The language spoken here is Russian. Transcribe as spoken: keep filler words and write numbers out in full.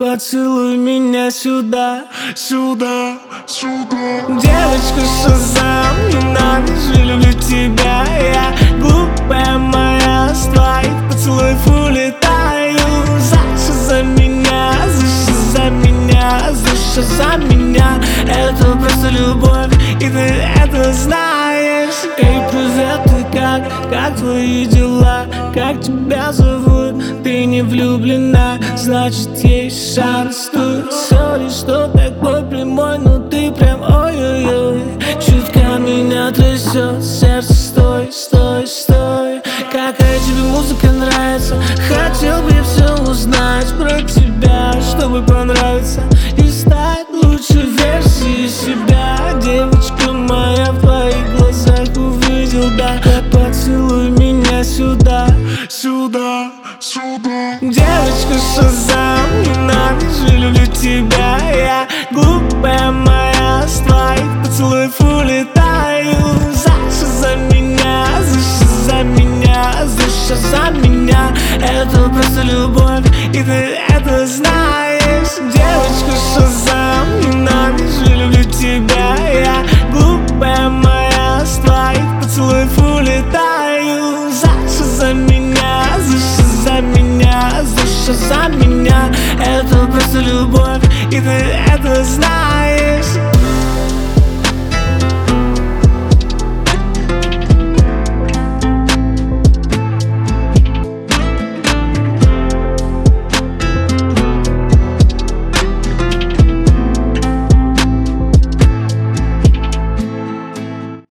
Поцелуй меня сюда, Сюда, сюда. девочка Шазам, ненавижу, люблю тебя. Я глупая моя, с твоих поцелуев улетаю. За за меня, за за меня, за за меня. Это просто любовь, и ты это знаешь. Эй, привет, ты как? Как твои дела? Как тебя зовут? Ты не влюблена, значит есть шанс тут. Сори, что такой прямой, но ты прям ой-ой-ой. Чутка меня трясет, сердце стой, стой, стой. Какая тебе музыка нравится? Хотел бы я все узнать про тебя, чтобы понравиться и стать лучшей версией себя. Девочка моя, в твоих глазах увидел, да. Поцелуй меня сюда, Сюда, сюда. девочка Шазам, ненавижу, люблю тебя. Я глупая моя, с твоих поцелуев улетаю. За за меня, за за меня, за за меня. Это просто любовь, и ты это знаешь. Девочка Шазам, ненавижу, люблю тебя. Я глупая моя, с твоих поцелуев улетаю. За за меня, за за меня, за за меня. Это просто любовь, и ты это знаешь.